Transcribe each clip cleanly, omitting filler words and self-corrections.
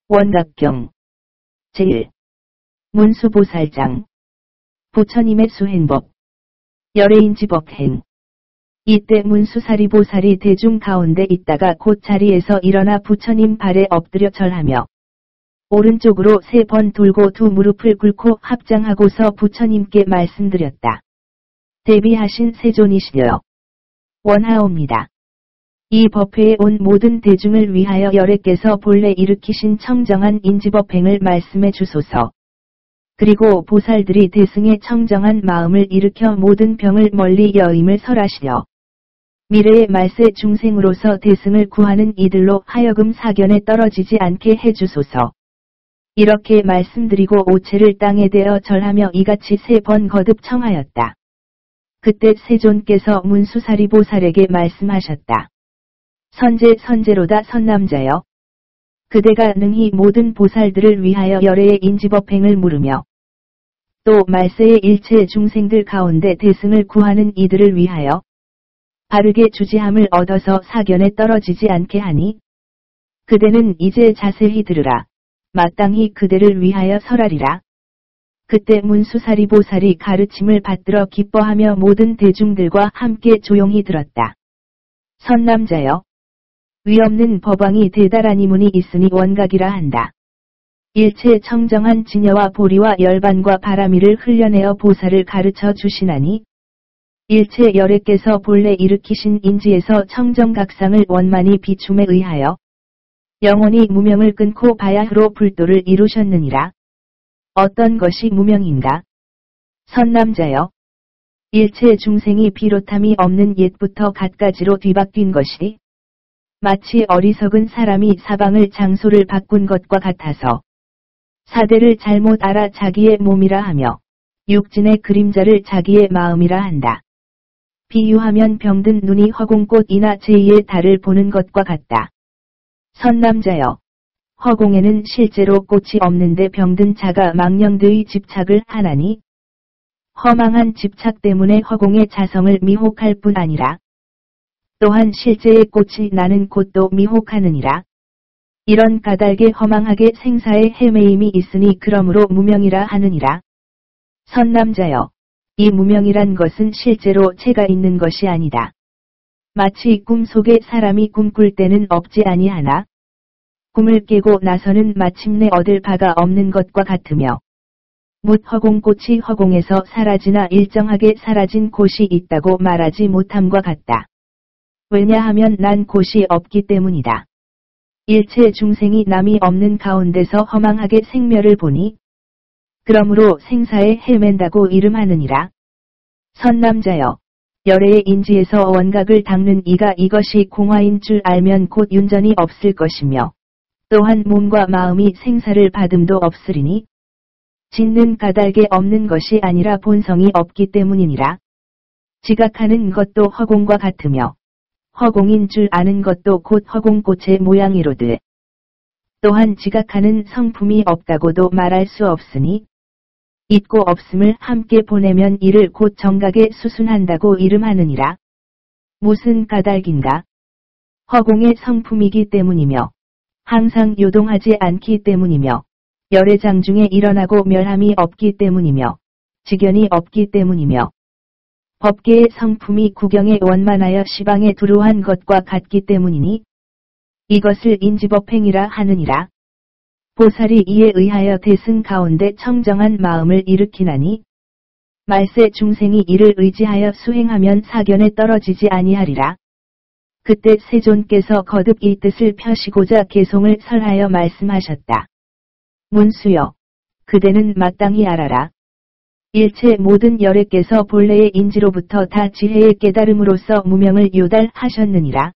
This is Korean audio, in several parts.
원각경 제1. 문수보살장 부처님의 수행법 열애인지법행. 이때 문수사리보살이 대중 가운데 있다가 곧 자리에서 일어나 부처님 발에 엎드려 절하며 오른쪽으로 3번 돌고 두 무릎을 꿇고 합장하고서 부처님께 말씀드렸다. 대비하신 세존이시여, 원하옵니다. 이 법회에 온 모든 대중을 위하여 열애께서 본래 일으키신 청정한 인지법행을 말씀해 주소서. 그리고 보살들이 대승의 청정한 마음을 일으켜 모든 병을 멀리 여임을 설하시려 미래의 말세 중생으로서 대승을 구하는 이들로 하여금 사견에 떨어지지 않게 해주소서. 이렇게 말씀드리고 오체를 땅에 대어 절하며 이같이 3번 거듭 청하였다. 그때 세존께서 문수사리보살에게 말씀하셨다. 선제로다 선남자여. 그대가 능히 모든 보살들을 위하여 열애의 인지법행을 물으며 또 말세의 일체 중생들 가운데 대승을 구하는 이들을 위하여 바르게 주지함을 얻어서 사견에 떨어지지 않게 하니 그대는 이제 자세히 들으라. 마땅히 그대를 위하여 설하리라. 그때 문수사리보살이 가르침을 받들어 기뻐하며 모든 대중들과 함께 조용히 들었다. 선남자여. 위없는 법왕이 대다라니 문이 있으니 원각이라 한다. 일체 청정한 진여와 보리와 열반과 바라미를 흘려내어 보살을 가르쳐 주시나니 일체 열애께서 본래 일으키신 인지에서 청정각상을 원만히 비춤에 의하여 영원히 무명을 끊고 바야흐로 불도를 이루셨느니라. 어떤 것이 무명인가? 선남자여. 일체 중생이 비롯함이 없는 옛부터 갖가지로 뒤바뀐 것이 마치 어리석은 사람이 사방을 장소를 바꾼 것과 같아서 사대를 잘못 알아 자기의 몸이라 하며 육진의 그림자를 자기의 마음이라 한다. 비유하면 병든 눈이 허공꽃이나 제2의 달을 보는 것과 같다. 선남자여. 허공에는 실제로 꽃이 없는데 병든 자가 망령되이 집착을 하나니 허망한 집착 때문에 허공의 자성을 미혹할 뿐 아니라 또한 실제의 꽃이 나는 꽃도 미혹하느니라. 이런 까닭에 허망하게 생사의 헤매임이 있으니 그러므로 무명이라 하느니라. 선남자여. 이 무명이란 것은 실제로 체가 있는 것이 아니다. 마치 꿈속에 사람이 꿈꿀 때는 없지 아니하나 꿈을 깨고 나서는 마침내 얻을 바가 없는 것과 같으며 묻 허공꽃이 허공에서 사라지나 일정하게 사라진 곳이 있다고 말하지 못함과 같다. 왜냐하면 난 곳이 없기 때문이다. 일체 중생이 남이 없는 가운데서 허망하게 생멸을 보니 그러므로 생사에 헤맨다고 이름하느니라. 선남자여. 열애의 인지에서 원각을 닦는 이가 이것이 공화인 줄 알면 곧 윤전이 없을 것이며 또한 몸과 마음이 생사를 받음도 없으리니 짓는 까닭에 없는 것이 아니라 본성이 없기 때문이니라. 지각하는 것도 허공과 같으며 허공인 줄 아는 것도 곧 허공꽃의 모양이로되 또한 지각하는 성품이 없다고도 말할 수 없으니 있고 없음을 함께 보내면 이를 곧 정각에 수순한다고 이름하느니라. 무슨 까닭인가? 허공의 성품이기 때문이며 항상 요동하지 않기 때문이며 열애장 중에 일어나고 멸함이 없기 때문이며 직연이 없기 때문이며 법계의 성품이 구경에 원만하여 시방에 두루한 것과 같기 때문이니 이것을 인지법행이라 하느니라. 보살이 이에 의하여 대승 가운데 청정한 마음을 일으키나니 말세 중생이 이를 의지하여 수행하면 사견에 떨어지지 아니하리라. 그때 세존께서 거듭 이 뜻을 펴시고자 개송을 설하여 말씀하셨다. 문수여, 그대는 마땅히 알아라. 일체 모든 열애께서 본래의 인지로부터 다 지혜의 깨달음으로써 무명을 요달하셨느니라.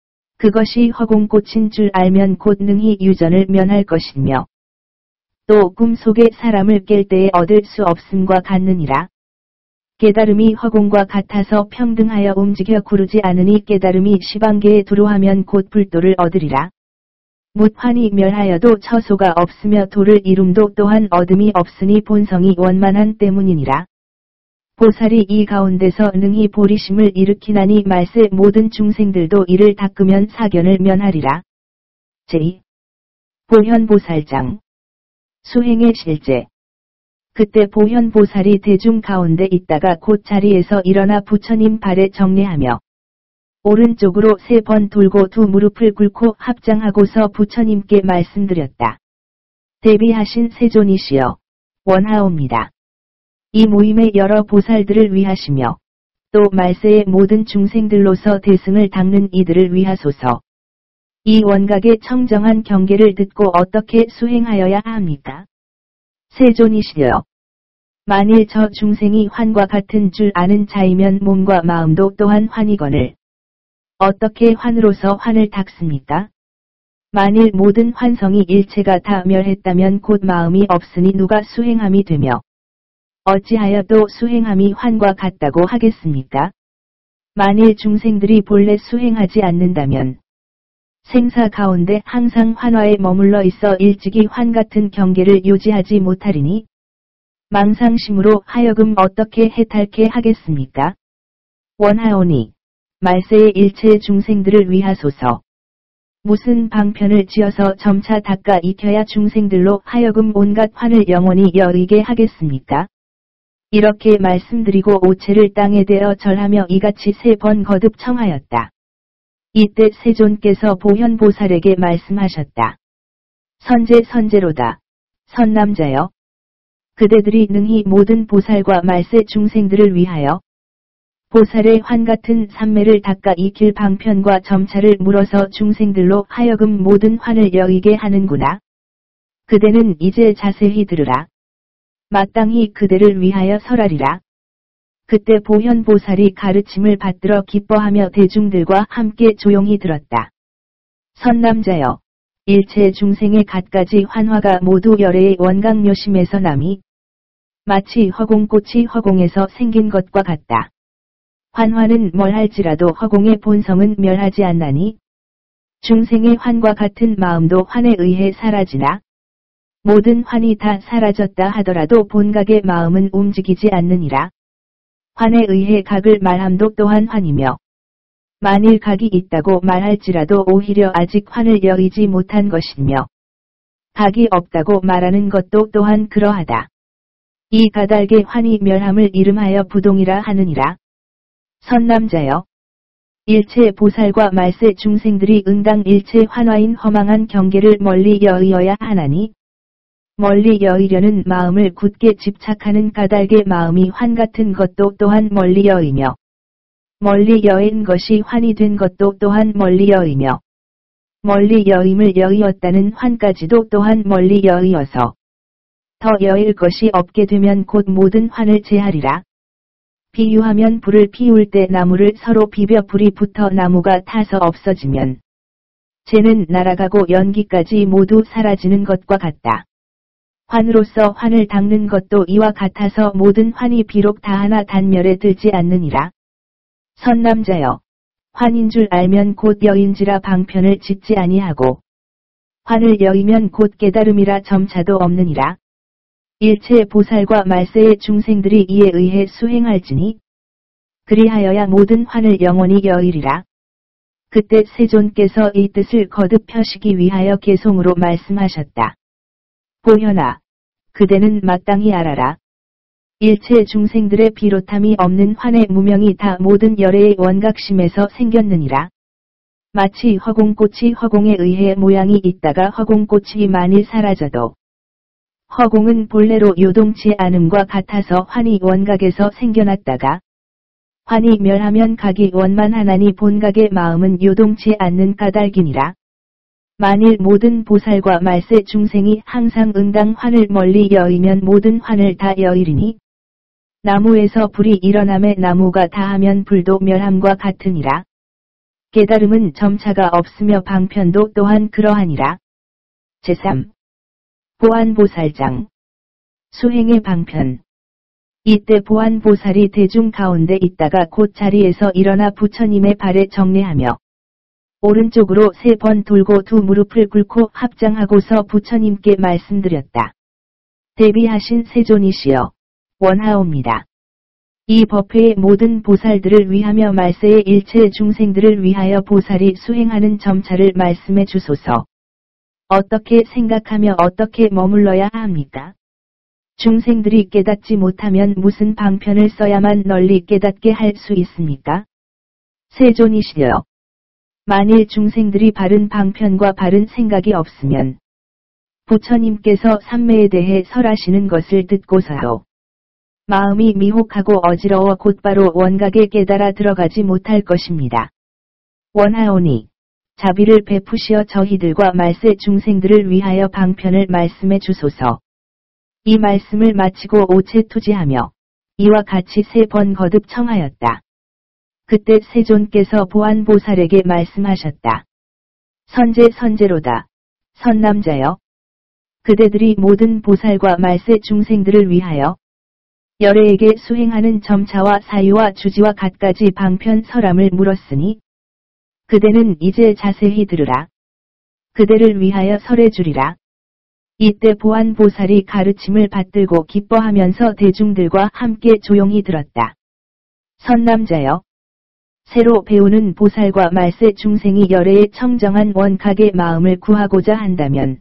그것이 허공꽃인 줄 알면 곧 능히 유전을 면할 것이며 또 꿈속에 사람을 깰 때에 얻을 수 없음과 같느니라. 깨달음이 허공과 같아서 평등하여 움직여 구르지 않으니 깨달음이 시방계에 두루하면 곧 불도를 얻으리라. 묻환이 멸하여도 처소가 없으며 도를 이룸도 또한 얻음이 없으니 본성이 원만한 때문이니라. 보살이 이 가운데서 능히 보리심을 일으키나니 말세 모든 중생들도 이를 닦으면 사견을 면하리라. 제2. 보현보살장. 수행의 실제. 그때 보현보살이 대중 가운데 있다가 곧 자리에서 일어나 부처님 발에 정례하며 오른쪽으로 3번 돌고 두 무릎을 꿇고 합장하고서 부처님께 말씀드렸다. 대비하신 세존이시여, 원하옵니다. 이 모임의 여러 보살들을 위하시며 또 말세의 모든 중생들로서 대승을 닦는 이들을 위하소서. 이 원각의 청정한 경계를 듣고 어떻게 수행하여야 합니까? 세존이시여, 만일 저 중생이 환과 같은 줄 아는 자이면 몸과 마음도 또한 환이거늘 어떻게 환으로서 환을 닦습니까? 만일 모든 환성이 일체가 다 멸했다면 곧 마음이 없으니 누가 수행함이 되며 어찌하여 또 수행함이 환과 같다고 하겠습니까? 만일 중생들이 본래 수행하지 않는다면 생사 가운데 항상 환화에 머물러 있어 일찍이 환 같은 경계를 유지하지 못하리니 망상심으로 하여금 어떻게 해탈케 하겠습니까? 원하오니 말세의 일체 중생들을 위하소서. 무슨 방편을 지어서 점차 닦아 익혀야 중생들로 하여금 온갖 환을 영원히 여의게 하겠습니까? 이렇게 말씀드리고 오체를 땅에 대어 절하며 이같이 3번 거듭 청하였다. 이때 세존께서 보현보살에게 말씀하셨다. 선제로다. 선남자여. 그대들이 능히 모든 보살과 말세 중생들을 위하여 보살의 환 같은 삼매를 닦아 익힐 방편과 점차를 물어서 중생들로 하여금 모든 환을 여의게 하는구나. 그대는 이제 자세히 들으라. 마땅히 그대를 위하여 설하리라. 그때 보현보살이 가르침을 받들어 기뻐하며 대중들과 함께 조용히 들었다. 선남자여, 일체 중생의 갖가지 환화가 모두 열애의 원각묘심에서 남이 마치 허공꽃이 허공에서 생긴 것과 같다. 환화는 멸할지라도 허공의 본성은 멸하지 않나니 중생의 환과 같은 마음도 환에 의해 사라지나 모든 환이 다 사라졌다 하더라도 본각의 마음은 움직이지 않느니라. 환에 의해 각을 말함도 또한 환이며 만일 각이 있다고 말할지라도 오히려 아직 환을 여의지 못한 것이며 각이 없다고 말하는 것도 또한 그러하다. 이 가달게 환이 멸함을 이름하여 부동이라 하느니라. 선남자여, 일체 보살과 말세 중생들이 응당 일체 환화인 허망한 경계를 멀리 여의어야 하나니 멀리 여의려는 마음을 굳게 집착하는 가달게 마음이 환 같은 것도 또한 멀리 여의며 멀리 여인 것이 환이 된 것도 또한 멀리 여의며 멀리 여임을 여의었다는 환까지도 또한 멀리 여의어서 더 여일 것이 없게 되면 곧 모든 환을 제하리라. 비유하면 불을 피울 때 나무를 서로 비벼 불이 붙어 나무가 타서 없어지면 재는 날아가고 연기까지 모두 사라지는 것과 같다. 환으로서 환을 닦는 것도 이와 같아서 모든 환이 비록 다 하나 단멸에 들지 않느니라. 선남자여, 환인 줄 알면 곧 여인지라 방편을 짓지 아니하고 환을 여이면 곧 깨달음이라 점차도 없느니라. 일체 보살과 말세의 중생들이 이에 의해 수행할지니 그리하여야 모든 환을 영원히 여의리라. 그때 세존께서 이 뜻을 거듭 펴시기 위하여 개송으로 말씀하셨다. 보현아, 그대는 마땅히 알아라. 일체 중생들의 비롯함이 없는 환의 무명이 다 모든 열애의 원각심에서 생겼느니라. 마치 허공꽃이 허공에 의해 모양이 있다가 허공꽃이 만일 사라져도 허공은 본래로 요동치 않음과 같아서 환이 원각에서 생겨났다가 환이 멸하면 각이 원만하나니 본각의 마음은 요동치 않는 까닭이니라. 만일 모든 보살과 말세 중생이 항상 응당 환을 멀리 여의면 모든 환을 다 여의리니 나무에서 불이 일어남에 나무가 다하면 불도 멸함과 같으니라. 깨달음은 점차가 없으며 방편도 또한 그러하니라. 제3. 보안보살장. 수행의 방편. 이때 보안보살이 대중 가운데 있다가 곧 자리에서 일어나 부처님의 발에 정례하며 오른쪽으로 3번 돌고 두 무릎을 꿇고 합장하고서 부처님께 말씀드렸다. 대비하신 세존이시여, 원하옵니다. 이 법회의 모든 보살들을 위하며 말세의 일체 중생들을 위하여 보살이 수행하는 점차를 말씀해 주소서. 어떻게 생각하며 어떻게 머물러야 합니까? 중생들이 깨닫지 못하면 무슨 방편을 써야만 널리 깨닫게 할 수 있습니까? 세존이시여. 만일 중생들이 바른 방편과 바른 생각이 없으면 부처님께서 삼매에 대해 설하시는 것을 듣고서도 마음이 미혹하고 어지러워 곧바로 원각에 깨달아 들어가지 못할 것입니다. 원하오니 자비를 베푸시어 저희들과 말세 중생들을 위하여 방편을 말씀해 주소서. 이 말씀을 마치고 오체투지하며 이와 같이 3번 거듭 청하였다. 그때 세존께서 보안보살에게 말씀하셨다. 선제로다. 선남자여. 그대들이 모든 보살과 말세 중생들을 위하여 열애에게 수행하는 점차와 사유와 주지와 갖가지 방편 설함을 물었으니 그대는 이제 자세히 들으라. 그대를 위하여 설해주리라. 이때 보안보살이 가르침을 받들고 기뻐하면서 대중들과 함께 조용히 들었다. 선남자여. 새로 배우는 보살과 말세 중생이 열애의 청정한 원각의 마음을 구하고자 한다면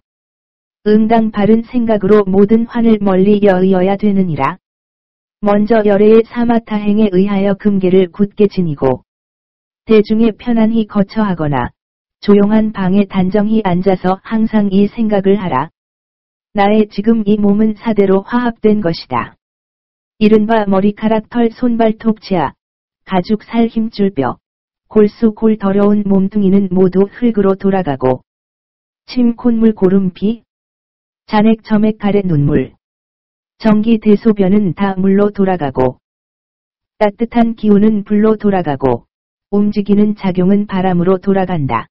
응당 바른 생각으로 모든 환을 멀리 여의어야 되느니라. 먼저 열애의 사마타행에 의하여 금계를 굳게 지니고 대중에 편안히 거처하거나 조용한 방에 단정히 앉아서 항상 이 생각을 하라. 나의 지금 이 몸은 사대로 화합된 것이다. 이른바 머리카락 털 손발톱 치아, 가죽 살 힘줄 뼈, 골수 골 더러운 몸뚱이는 모두 흙으로 돌아가고 침 콧물 고름 피, 잔액 점액 가래 눈물, 전기 대소변은 다 물로 돌아가고 따뜻한 기운은 불로 돌아가고 움직이는 작용은 바람으로 돌아간다.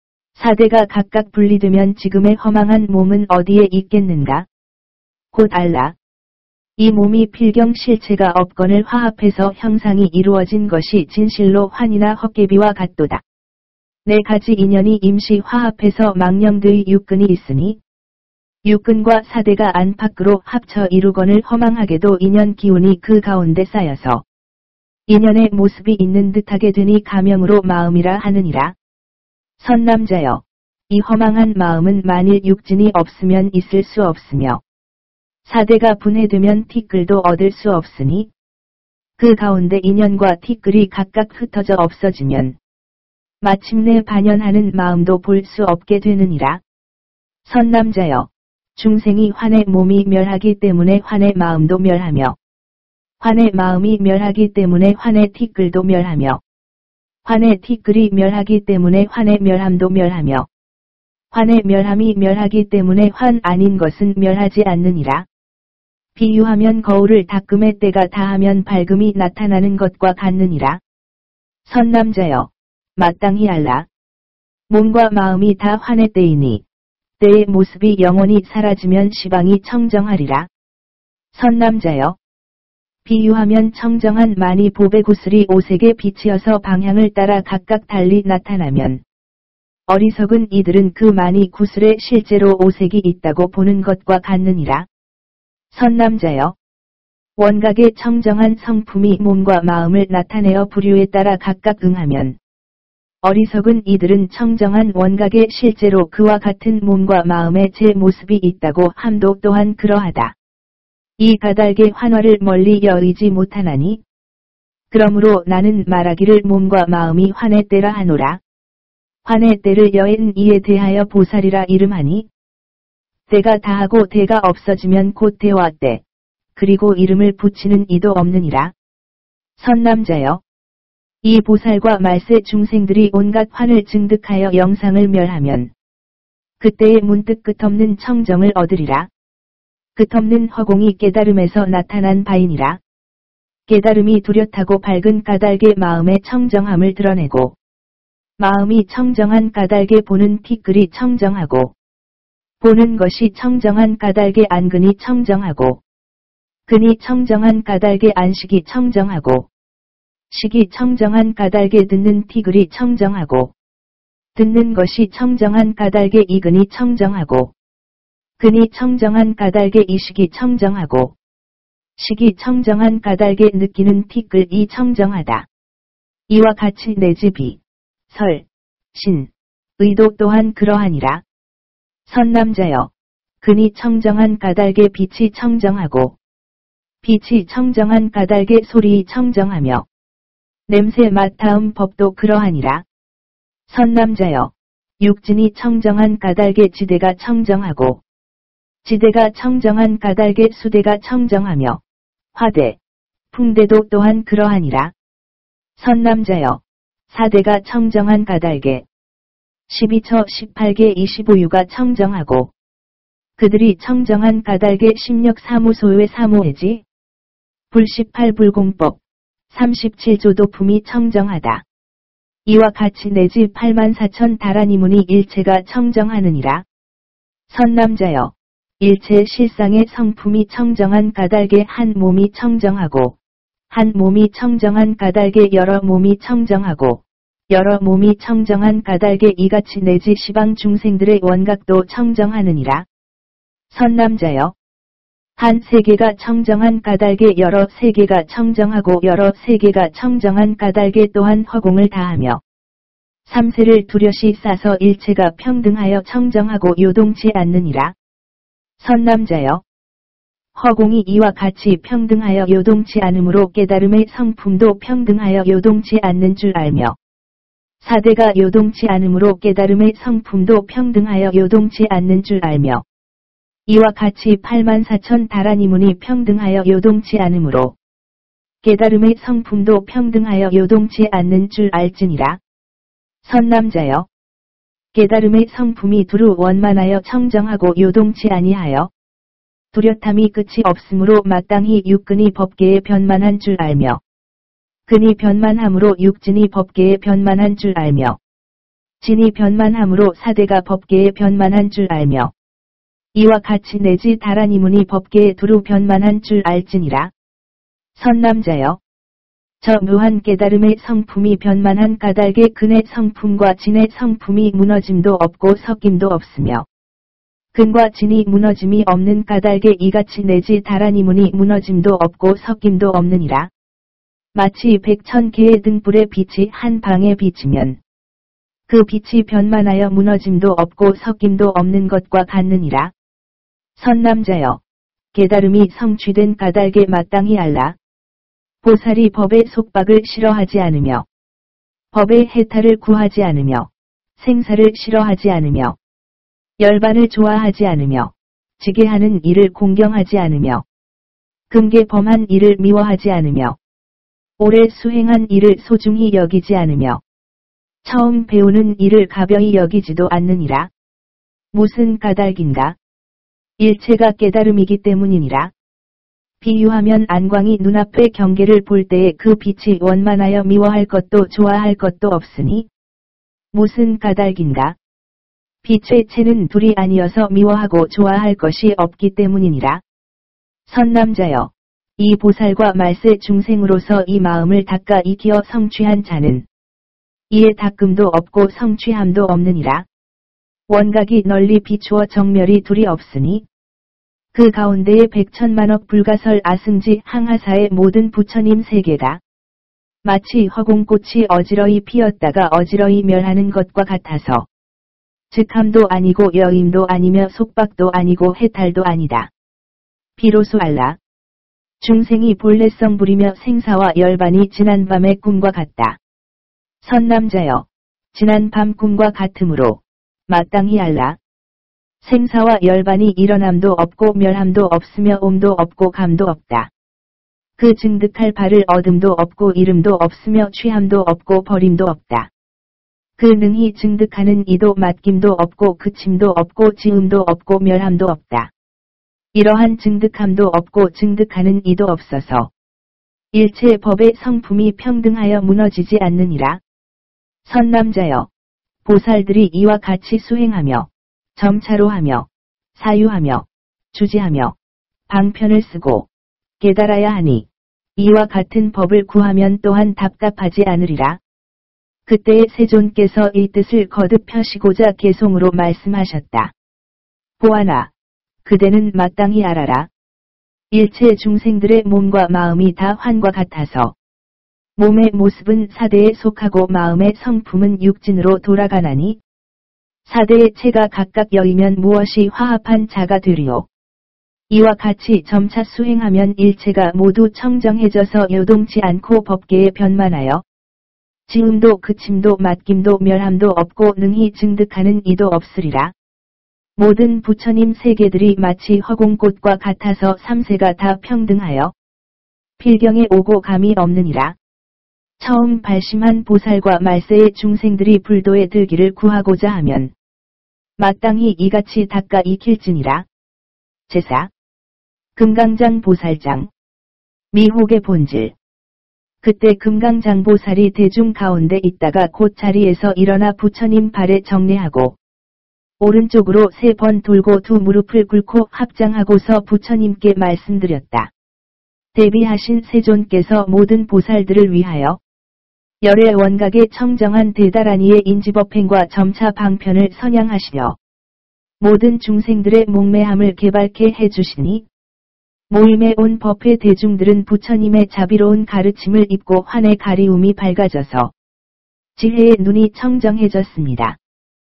사대가 각각 분리되면 지금의 허망한 몸은 어디에 있겠는가? 곧 알라. 이 몸이 필경 실체가 없건을 화합해서 형상이 이루어진 것이 진실로 환이나 헛개비와 같도다. 4가지 인연이 임시 화합해서 망령의 육근이 있으니 육근과 사대가 안팎으로 합쳐 이루건을 허망하게도 인연 기운이 그 가운데 쌓여서 인연의 모습이 있는 듯하게 되니 가명으로 마음이라 하느니라. 선남자여. 이 허망한 마음은 만일 육진이 없으면 있을 수 없으며 사대가 분해되면 티끌도 얻을 수 없으니 그 가운데 인연과 티끌이 각각 흩어져 없어지면 마침내 반연하는 마음도 볼 수 없게 되느니라. 선남자여. 중생이 환의 몸이 멸하기 때문에 환의 마음도 멸하며 환의 마음이 멸하기 때문에 환의 티끌도 멸하며 환의 티끌이 멸하기 때문에 환의 멸함도 멸하며 환의 멸함이 멸하기 때문에 환 아닌 것은 멸하지 않느니라. 비유하면 거울을 닦음의 때가 다하면 밝음이 나타나는 것과 같느니라. 선남자여. 마땅히 알라. 몸과 마음이 다 환의 때이니 때의 모습이 영원히 사라지면 시방이 청정하리라. 선남자여. 비유하면 청정한 많이 보배 구슬이 오색에 비치어서 방향을 따라 각각 달리 나타나면 어리석은 이들은 그 많이 구슬에 실제로 오색이 있다고 보는 것과 같느니라. 선남자여. 원각의 청정한 성품이 몸과 마음을 나타내어 부류에 따라 각각 응하면 어리석은 이들은 청정한 원각에 실제로 그와 같은 몸과 마음의 제 모습이 있다고 함도 또한 그러하다. 이 가달의 환화를 멀리 여의지 못하나니 그러므로 나는 말하기를 몸과 마음이 환의 때라 하노라. 환의 때를 여엔 이에 대하여 보살이라 이름하니 때가 다하고 때가 없어지면 곧 때와 때 그리고 이름을 붙이는 이도 없느니라. 선남자여. 이 보살과 말세 중생들이 온갖 환을 증득하여 영상을 멸하면 그때에 문득 끝없는 청정을 얻으리라. 끝없는 허공이 깨달음에서 나타난 바이니라. 깨달음이 뚜렷하고 밝은 까닭의 마음의 청정함을 드러내고 마음이 청정한 까닭에 보는 티끌이 청정하고 보는 것이 청정한 까닭의 안근이 청정하고 근이 청정한 까닭의 안식이 청정하고 식이 청정한 까닭에 듣는 티끌이 청정하고 듣는 것이 청정한 까닭의 이근이 청정하고 근이 청정한 까닭의 이식이 청정하고 식이 청정한 까닭에 느끼는 티끌이 청정하다. 이와 같이 내 집이 설, 신, 의도 또한 그러하니라. 선남자여, 근이 청정한 까닭에 빛이 청정하고, 빛이 청정한 까닭에 소리 청정하며, 냄새 맡아음 법도 그러하니라. 선남자여, 육진이 청정한 까닭에 지대가 청정하고, 지대가 청정한 까닭에 수대가 청정하며, 화대, 풍대도 또한 그러하니라. 선남자여, 사대가 청정한 까닭에 12처 18개 25유가 청정하고, 그들이 청정한 까닭에 심력 사무소의 사무해지, 불 18불공법, 37조 도품이 청정하다. 이와 같이 내지 84,000 다라니문이 일체가 청정하느니라. 선남자여, 일체 실상의 성품이 청정한 까닭에 한 몸이 청정하고, 한 몸이 청정한 까닭에 여러 몸이 청정하고, 여러 몸이 청정한 까닭에 이같이 내지 시방 중생들의 원각도 청정하느니라. 선남자여, 한 세계가 청정한 까닭에 여러 세계가 청정하고 여러 세계가 청정한 까닭에 또한 허공을 다하며, 삼세를 두려시 싸서 일체가 평등하여 청정하고 요동치 않느니라. 선남자여, 허공이 이와 같이 평등하여 요동치 않으므로 깨달음의 성품도 평등하여 요동치 않는 줄 알며, 사대가 요동치 않으므로 깨달음의 성품도 평등하여 요동치 않는 줄 알며, 이와 같이 84,000 다라니문이 평등하여 요동치 않으므로 깨달음의 성품도 평등하여 요동치 않는 줄 알지니라. 선남자여, 깨달음의 성품이 두루 원만하여 청정하고 요동치 아니하여 뚜렷함이 끝이 없으므로 마땅히 육근이 법계에 변만한 줄 알며, 근이 변만함으로 육진이 법계에 변만한 줄 알며, 진이 변만함으로 사대가 법계에 변만한 줄 알며, 이와 같이 내지 다라니문이 법계에 두루 변만한 줄 알지니라. 선남자여, 저 묘한 깨달음의 성품이 변만한 까닭에 근의 성품과 진의 성품이 무너짐도 없고 섞임도 없으며, 근과 진이 무너짐이 없는 까닭에 이같이 내지 다라니문이 무너짐도 없고 섞임도 없느니라. 마치 100,000개의 등불의 빛이 한 방에 비치면 그 빛이 변만하여 무너짐도 없고 섞임도 없는 것과 같느니라. 선남자여, 깨달음이 성취된 까닭에 마땅히 알라. 보살이 법의 속박을 싫어하지 않으며, 법의 해탈을 구하지 않으며, 생사를 싫어하지 않으며, 열반을 좋아하지 않으며, 지게하는 일을 공경하지 않으며, 금계 범한 일을 미워하지 않으며, 오래 수행한 일을 소중히 여기지 않으며, 처음 배우는 일을 가벼이 여기지도 않느니라. 무슨 까닭인가? 일체가 깨달음이기 때문이니라. 비유하면 안광이 눈앞의 경계를 볼 때에 그 빛이 원만하여 미워할 것도 좋아할 것도 없으니 무슨 까닭인가? 빛의 체는 둘이 아니어서 미워하고 좋아할 것이 없기 때문이니라. 선남자여, 이 보살과 말세 중생으로서 이 마음을 닦아 익히어 성취한 자는 이에 닦음도 없고 성취함도 없느니라. 원각이 널리 비추어 정멸이 둘이 없으니 그 가운데에 100,000만억 불가설 아승지 항하사의 모든 부처님 세계가 마치 허공꽃이 어지러이 피었다가 어지러이 멸하는 것과 같아서 즉함도 아니고 여임도 아니며 속박도 아니고 해탈도 아니다. 비로소 알라. 중생이 본래성 부리며 생사와 열반이 지난 밤의 꿈과 같다. 선남자여, 지난 밤 꿈과 같으므로 마땅히 알라. 생사와 열반이 일어남도 없고 멸함도 없으며 옴도 없고 감도 없다. 그 증득할 바를 얻음도 없고 이름도 없으며 취함도 없고 버림도 없다. 그 능히 증득하는 이도 맡김도 없고 그침도 없고 지음도 없고 멸함도 없다. 이러한 증득함도 없고 증득하는 이도 없어서 일체 법의 성품이 평등하여 무너지지 않느니라. 선남자여, 보살들이 이와 같이 수행하며 점차로 하며 사유하며 주지하며 방편을 쓰고 깨달아야 하니 이와 같은 법을 구하면 또한 답답하지 않으리라. 그때에 세존께서 이 뜻을 거듭 펴시고자 개송으로 말씀하셨다. 보아나, 그대는 마땅히 알아라. 일체 중생들의 몸과 마음이 다 환과 같아서 몸의 모습은 사대에 속하고 마음의 성품은 육진으로 돌아가나니 4대의 체가 각각 여이면 무엇이 화합한 자가 되리요. 이와 같이 점차 수행하면 일체가 모두 청정해져서 요동치 않고 법계에 변만하여 지음도 그침도 맡김도 멸함도 없고 능히 증득하는 이도 없으리라. 모든 부처님 세계들이 마치 허공꽃과 같아서 삼세가 다 평등하여 필경에 오고 감이 없느니라. 처음 발심한 보살과 말세의 중생들이 불도에 들기를 구하고자 하면 마땅히 이같이 닦아 익힐지니라. 제사 금강장 보살장 미혹의 본질. 그때 금강장 보살이 대중 가운데 있다가 곧 자리에서 일어나 부처님 발에 정례하고 오른쪽으로 3번 돌고 두 무릎을 꿇고 합장하고서 부처님께 말씀드렸다. 대비하신 세존께서 모든 보살들을 위하여 열의 원각의 청정한 대다라니의 인지법행과 점차 방편을 선양하시려 모든 중생들의 목매함을 개발케 해주시니 모임에 온 법회 대중들은 부처님의 자비로운 가르침을 입고 환의 가리움이 밝아져서 지혜의 눈이 청정해졌습니다.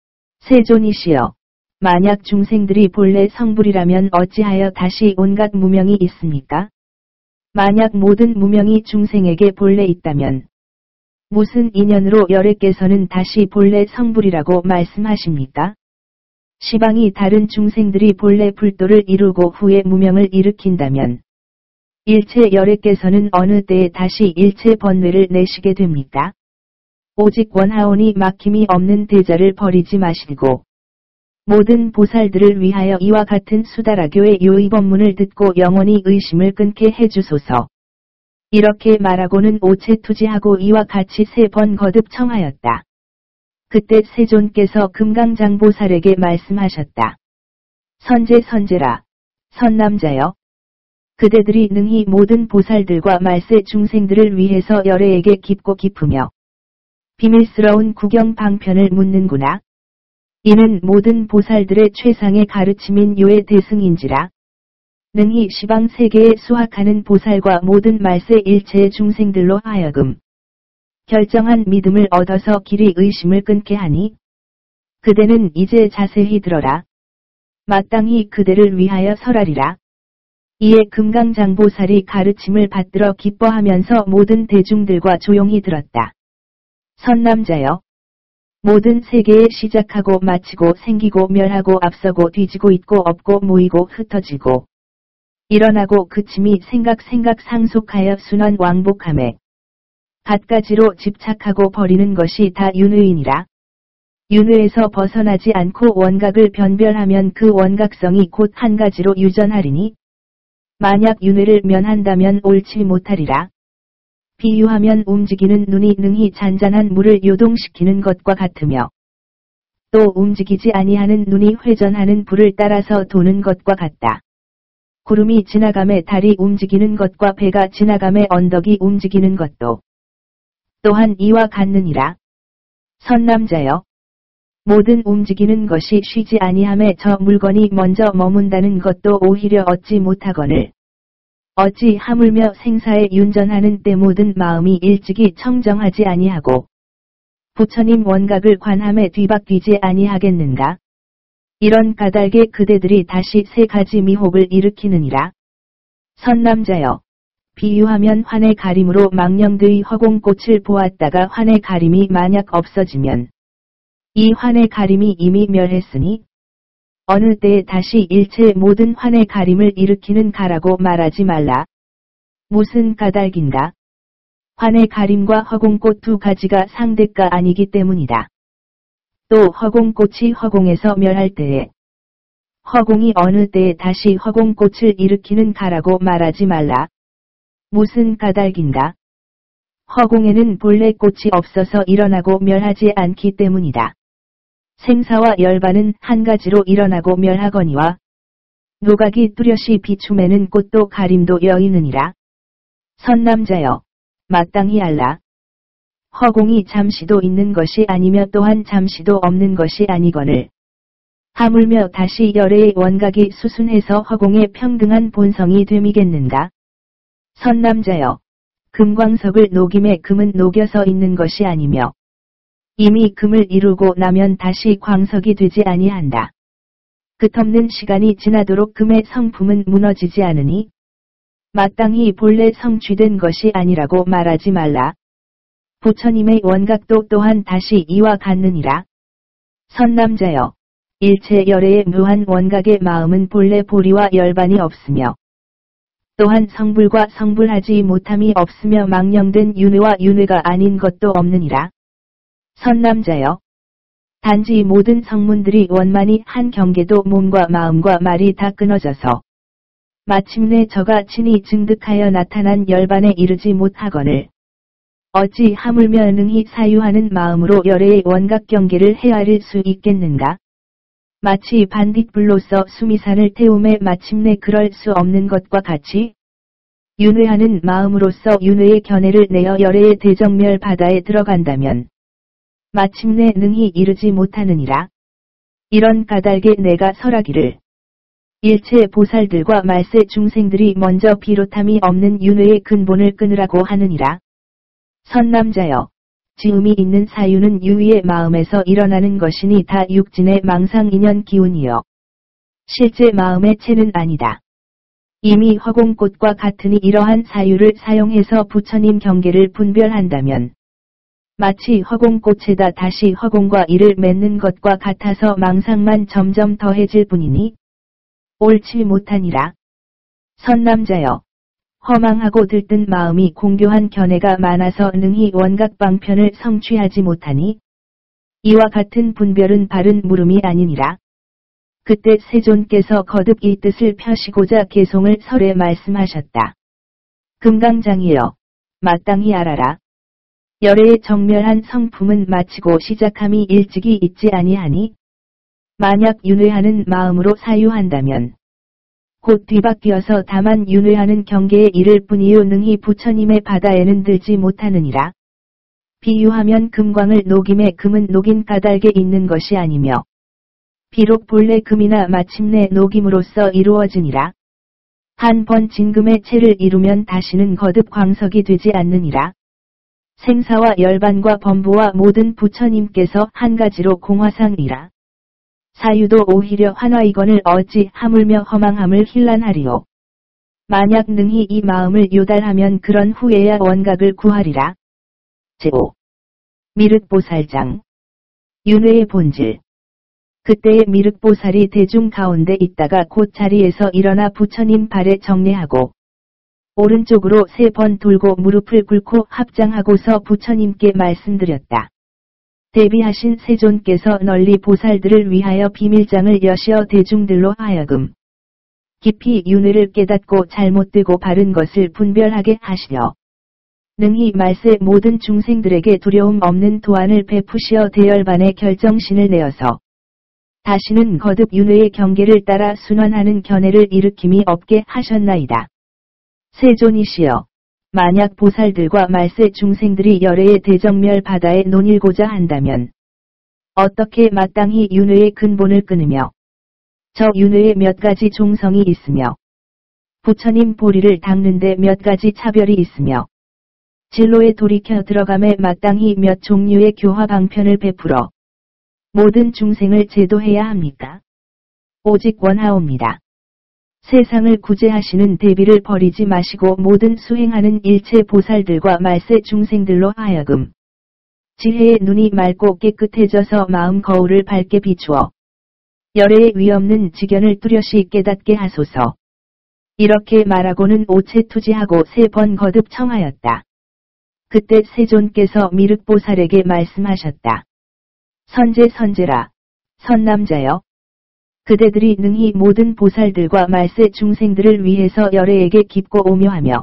세존이시여, 만약 중생들이 본래 성불이라면 어찌하여 다시 온갖 무명이 있습니까? 만약 모든 무명이 중생에게 본래 있다면 무슨 인연으로 열애께서는 다시 본래 성불이라고 말씀하십니까? 시방이 다른 중생들이 본래 불도를 이루고 후에 무명을 일으킨다면 일체 열애께서는 어느 때에 다시 일체 번뇌를 내시게 됩니까? 오직 원하오니 막힘이 없는 대자를 버리지 마시고 모든 보살들을 위하여 이와 같은 수다라교의 요의법문을 듣고 영원히 의심을 끊게 해주소서. 이렇게 말하고는 오체투지하고 이와 같이 3번 거듭 청하였다. 그때 세존께서 금강장보살에게 말씀하셨다. 선제라, 선남자여. 그대들이 능히 모든 보살들과 말세 중생들을 위해서 열애에게 깊고 깊으며 비밀스러운 구경 방편을 묻는구나. 이는 모든 보살들의 최상의 가르침인 요의 대승인지라. 능히 시방 세계에 수학하는 보살과 모든 말세 일체의 중생들로 하여금 결정한 믿음을 얻어서 길이 의심을 끊게 하니 그대는 이제 자세히 들어라. 마땅히 그대를 위하여 설하리라. 이에 금강장보살이 가르침을 받들어 기뻐하면서 모든 대중들과 조용히 들었다. 선남자여. 모든 세계에 시작하고 마치고 생기고 멸하고 앞서고 뒤지고 있고 없고 모이고 흩어지고 일어나고 그침이 생각 상속하여 순환 왕복함에 갖가지로 집착하고 버리는 것이 다 윤회이니라. 윤회에서 벗어나지 않고 원각을 변별하면 그 원각성이 곧 한 가지로 유전하리니 만약 윤회를 면한다면 옳지 못하리라. 비유하면 움직이는 눈이 능히 잔잔한 물을 요동시키는 것과 같으며 또 움직이지 아니하는 눈이 회전하는 불을 따라서 도는 것과 같다. 구름이 지나감에 달이 움직이는 것과 배가 지나감에 언덕이 움직이는 것도 또한 이와 같느니라. 선남자여. 모든 움직이는 것이 쉬지 아니함에 저 물건이 먼저 머문다는 것도 오히려 얻지 못하거늘 어찌 하물며 생사에 윤전하는 때 모든 마음이 일찍이 청정하지 아니하고 부처님 원각을 관함에 뒤바뀌지 아니하겠는가. 이런 까닭에 그대들이 다시 3가지 미혹을 일으키느니라. 선남자여. 비유하면 환의 가림으로 망령되이 허공꽃을 보았다가 환의 가림이 만약 없어지면 이 환의 가림이 이미 멸했으니 어느 때에 다시 일체 모든 환의 가림을 일으키는 가라고 말하지 말라. 무슨 까닭인가? 환의 가림과 허공꽃 2가지가 상대가 아니기 때문이다. 또 허공꽃이 허공에서 멸할 때에 허공이 어느 때에 다시 허공꽃을 일으키는 가라고 말하지 말라. 무슨 까닭인가? 허공에는 본래 꽃이 없어서 일어나고 멸하지 않기 때문이다. 생사와 열반은 한 가지로 일어나고 멸하거니와 노각이 뚜렷이 비춤에는 꽃도 가림도 여이느니라. 선남자여. 마땅히 알라. 허공이 잠시도 있는 것이 아니며 또한 잠시도 없는 것이 아니거늘 하물며 다시 열애의 원각이 수순해서 허공의 평등한 본성이 됨이겠는가. 선남자여. 금광석을 녹임에 금은 녹여서 있는 것이 아니며 이미 금을 이루고 나면 다시 광석이 되지 아니한다. 끝없는 시간이 지나도록 금의 성품은 무너지지 않으니 마땅히 본래 성취된 것이 아니라고 말하지 말라. 부처님의 원각도 또한 다시 이와 같느니라. 선남자여, 일체 열애의 묘한 원각의 마음은 본래 보리와 열반이 없으며 또한 성불과 성불하지 못함이 없으며 망령된 윤회와 윤회가 아닌 것도 없느니라. 선남자여, 단지 모든 성문들이 원만히 한 경계도 몸과 마음과 말이 다 끊어져서 마침내 저가 친히 증득하여 나타난 열반에 이르지 못하거늘 어찌 하물며 능히 사유하는 마음으로 열애의 원각 경계를 헤아릴 수 있겠는가? 마치 반딧불로서 수미산을 태움에 마침내 그럴 수 없는 것과 같이 윤회하는 마음으로서 윤회의 견해를 내어 열애의 대정멸 바다에 들어간다면 마침내 능히 이르지 못하느니라. 이런 까닭에 내가 설하기를 일체 보살들과 말세 중생들이 먼저 비롯함이 없는 윤회의 근본을 끊으라고 하느니라. 선남자여, 지음이 있는 사유는 유의의 마음에서 일어나는 것이니 다 육진의 망상인연 기운이여 실제 마음의 체는 아니다. 이미 허공꽃과 같으니 이러한 사유를 사용해서 부처님 경계를 분별한다면 마치 허공꽃에다 다시 허공과 이를 맺는 것과 같아서 망상만 점점 더해질 뿐이니 옳지 못하니라. 선남자여, 허망하고 들뜬 마음이 공교한 견해가 많아서 능히 원각 방편을 성취하지 못하니 이와 같은 분별은 바른 물음이 아니니라. 그때 세존께서 거듭 이 뜻을 펴시고자 개송을 설에 말씀하셨다. 금강장이여, 마땅히 알아라. 열애의 정멸한 성품은 마치고 시작함이 일찍이 있지 아니하니 만약 윤회하는 마음으로 사유한다면 곧 뒤바뀌어서 다만 윤회하는 경계에 이를 뿐이요 능히 부처님의 바다에는 들지 못하느니라. 비유하면 금광을 녹임에 금은 녹인 까닭에 있는 것이 아니며 비록 본래 금이나 마침내 녹임으로써 이루어지니라. 한 번 진금의 체를 이루면 다시는 거듭 광석이 되지 않느니라. 생사와 열반과 범부와 모든 부처님께서 한 가지로 공화상이라. 사유도 오히려 환화이건을 어찌 하물며 허망함을 힐난하리오. 만약 능히 이 마음을 요달하면 그런 후에야 원각을 구하리라. 제5. 미륵보살장. 윤회의 본질. 그때의 미륵보살이 대중 가운데 있다가 곧 자리에서 일어나 부처님 발에 정례하고 오른쪽으로 3번 돌고 무릎을 꿇고 합장하고서 부처님께 말씀드렸다. 대비하신 세존께서 널리 보살들을 위하여 비밀장을 여시어 대중들로 하여금 깊이 윤회를 깨닫고 잘못되고 바른 것을 분별하게 하시려 능히 말세 모든 중생들에게 두려움 없는 도안을 베푸시어 대열반의 결정신을 내어서 다시는 거듭 윤회의 경계를 따라 순환하는 견해를 일으킴이 없게 하셨나이다. 세존이시여, 만약 보살들과 말세 중생들이 열애의 대정멸 바다에 논일고자 한다면 어떻게 마땅히 윤회의 근본을 끊으며 저 윤회에 몇 가지 종성이 있으며 부처님 보리를 닦는데 몇 가지 차별이 있으며 진로에 돌이켜 들어감에 마땅히 몇 종류의 교화 방편을 베풀어 모든 중생을 제도해야 합니까? 오직 원하옵니다. 세상을 구제하시는 대비를 버리지 마시고 모든 수행하는 일체 보살들과 말세 중생들로 하여금 지혜의 눈이 맑고 깨끗해져서 마음 거울을 밝게 비추어 열애의 위없는 지견을 뚜렷이 깨닫게 하소서. 이렇게 말하고는 오체투지하고 3번 거듭 청하였다. 그때 세존께서 미륵보살에게 말씀하셨다. 선제라, 선남자여. 그대들이 능히 모든 보살들과 말세 중생들을 위해서 열애에게 깊고 오묘하며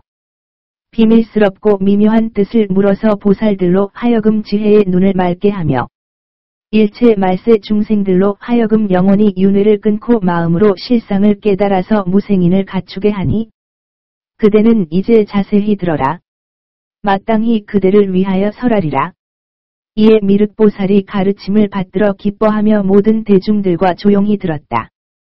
비밀스럽고 미묘한 뜻을 물어서 보살들로 하여금 지혜의 눈을 맑게 하며 일체 말세 중생들로 하여금 영원히 윤회를 끊고 마음으로 실상을 깨달아서 무생인을 갖추게 하니 그대는 이제 자세히 들어라. 마땅히 그대를 위하여 설하리라. 이에 미륵보살이 가르침을 받들어 기뻐하며 모든 대중들과 조용히 들었다.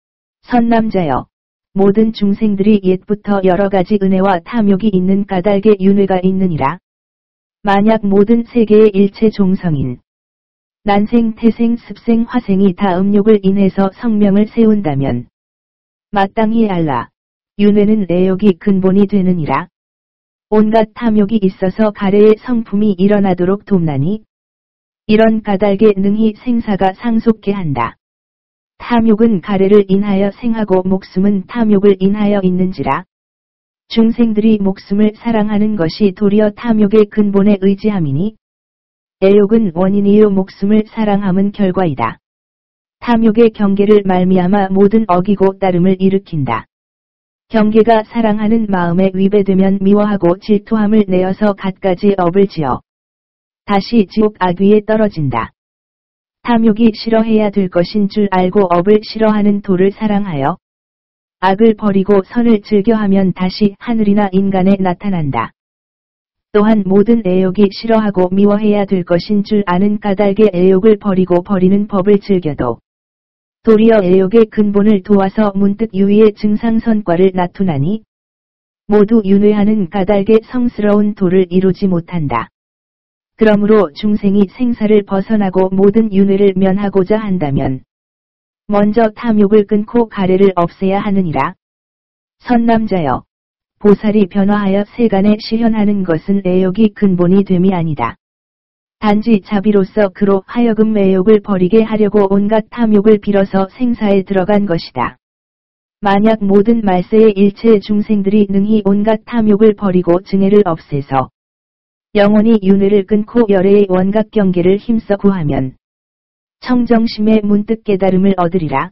선남자여, 모든 중생들이 옛부터 여러가지 은혜와 탐욕이 있는 까닭에 윤회가 있느니라. 만약 모든 세계의 일체 종성인 난생, 태생, 습생, 화생이 다 음욕을 인해서 성명을 세운다면 마땅히 알라. 윤회는 애욕이 근본이 되느니라. 온갖 탐욕이 있어서 가래의 성품이 일어나도록 돕나니 이런 까닭에 능히 생사가 상속케 한다. 탐욕은 가래를 인하여 생하고 목숨은 탐욕을 인하여 있는지라. 중생들이 목숨을 사랑하는 것이 도리어 탐욕의 근본에 의지함이니 애욕은 원인이요 목숨을 사랑함은 결과이다. 탐욕의 경계를 말미암아 모든 어기고 따름을 일으킨다. 경계가 사랑하는 마음에 위배되면 미워하고 질투함을 내어서 갖가지 업을 지어 다시 지옥 악위에 떨어진다. 탐욕이 싫어해야 될 것인 줄 알고 업을 싫어하는 도를 사랑하여 악을 버리고 선을 즐겨하면 다시 하늘이나 인간에 나타난다. 또한 모든 애욕이 싫어하고 미워해야 될 것인 줄 아는 까닭에 애욕을 버리고 버리는 법을 즐겨도 도리어 애욕의 근본을 도와서 문득 유의의 증상선과를 나타나니 모두 윤회하는 까닭에 성스러운 도를 이루지 못한다. 그러므로 중생이 생사를 벗어나고 모든 윤회를 면하고자 한다면 먼저 탐욕을 끊고 가래를 없애야 하느니라. 선남자여, 보살이 변화하여 세간에 시현하는 것은 애욕이 근본이 됨이 아니다. 단지 자비로서 그로 하여금 애욕을 버리게 하려고 온갖 탐욕을 빌어서 생사에 들어간 것이다. 만약 모든 말세의 일체 중생들이 능히 온갖 탐욕을 버리고 증애를 없애서 영원히 윤회를 끊고 열애의 원각 경계를 힘써 구하면 청정심의 문득 깨달음을 얻으리라.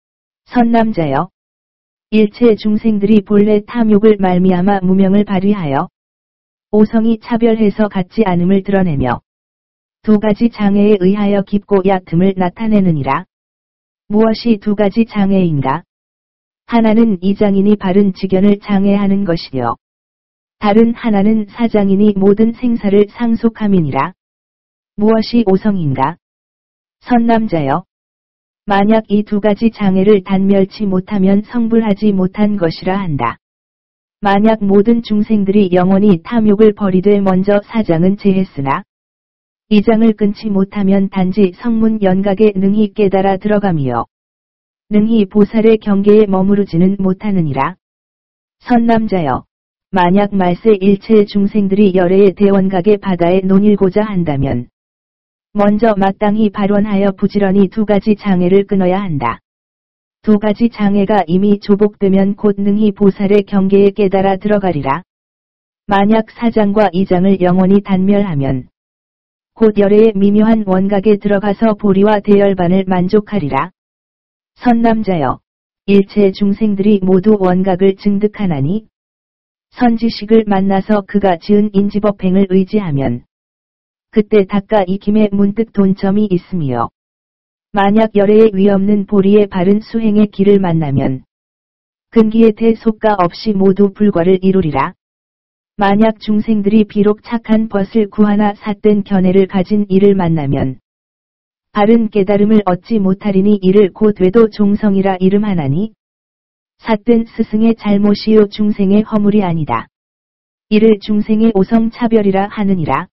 선남자여, 일체 중생들이 본래 탐욕을 말미암아 무명을 발휘하여 오성이 차별해서 같지 않음을 드러내며 두 가지 장애에 의하여 깊고 얕음을 나타내느니라. 무엇이 두 가지 장애인가? 하나는 이장인이 바른 지견을 장애하는 것이요. 다른 하나는 사장인이 모든 생사를 상속함이니라. 무엇이 오성인가? 선남자여, 만약 이 두 가지 장애를 단멸치 못하면 성불하지 못한 것이라 한다. 만약 모든 중생들이 영원히 탐욕을 버리되 먼저 사장은 제했으나 이장을 끊지 못하면 단지 성문 연각에 능히 깨달아 들어가며 능히 보살의 경계에 머무르지는 못하느니라. 선남자여, 만약 말세 일체 중생들이 열애의 대원각의 바다에 논일고자 한다면 먼저 마땅히 발원하여 부지런히 두 가지 장애를 끊어야 한다. 두 가지 장애가 이미 조복되면 곧 능히 보살의 경계에 깨달아 들어가리라. 만약 사장과 이장을 영원히 단멸하면 곧 열애의 미묘한 원각에 들어가서 보리와 대열반을 만족하리라. 선남자여, 일체 중생들이 모두 원각을 증득하나니 선지식을 만나서 그가 지은 인지법행을 의지하면 그때 닦아 익힘에 문득 돈점이 있으며 만약 열애에 위없는 보리의 바른 수행의 길을 만나면 근기에 대속가 없이 모두 불과를 이루리라. 만약 중생들이 비록 착한 벗을 구하나 삿된 견해를 가진 이를 만나면 바른 깨달음을 얻지 못하리니 이를 곧 외도 종성이라 이름하나니 삿된 스승의 잘못이요 중생의 허물이 아니다. 이를 중생의 오성 차별이라 하느니라.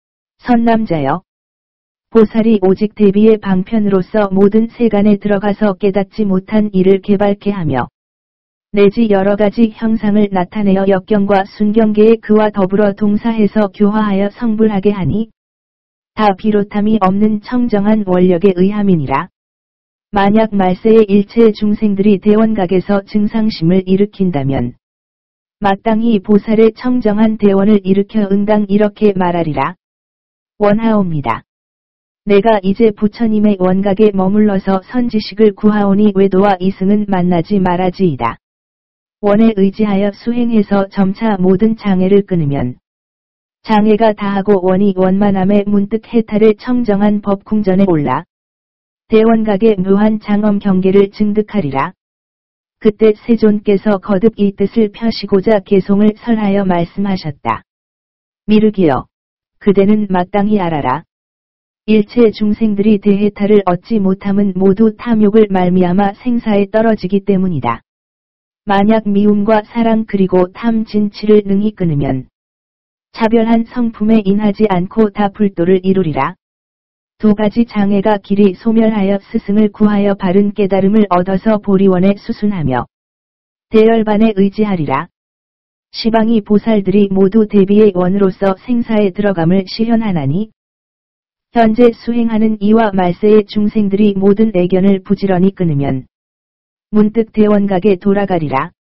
선남자여, 보살이 오직 대비의 방편으로서 모든 세간에 들어가서 깨닫지 못한 이를 개발케 하며 내지 여러 가지 형상을 나타내어 역경과 순경계에 그와 더불어 동사해서 교화하여 성불하게 하니 다 비롯함이 없는 청정한 원력에 의함이니라. 만약 말세의 일체 중생들이 대원각에서 증상심을 일으킨다면 마땅히 보살의 청정한 대원을 일으켜 응당 이렇게 말하리라. 원하옵니다. 내가 이제 부처님의 원각에 머물러서 선지식을 구하오니 외도와 이승은 만나지 말아지이다. 원에 의지하여 수행해서 점차 모든 장애를 끊으면 장애가 다하고 원이 원만함에 문득 해탈의 청정한 법궁전에 올라 대원각의 묘한 장엄 경계를 증득하리라. 그때 세존께서 거듭 이 뜻을 펴시고자 개송을 설하여 말씀하셨다. 미륵이여, 그대는 마땅히 알아라. 일체 중생들이 대해탈을 얻지 못함은 모두 탐욕을 말미암아 생사에 떨어지기 때문이다. 만약 미움과 사랑 그리고 탐 진치를 능히 끊으면 차별한 성품에 인하지 않고 다 불도를 이루리라. 두 가지 장애가 길이 소멸하여 스승을 구하여 바른 깨달음을 얻어서 보리원에 수순하며 대열반에 의지하리라. 시방이 보살들이 모두 대비의 원으로서 생사에 들어감을 시현하나니 현재 수행하는 이와 말세의 중생들이 모든 애견을 부지런히 끊으면 문득 대원각에 돌아가리라.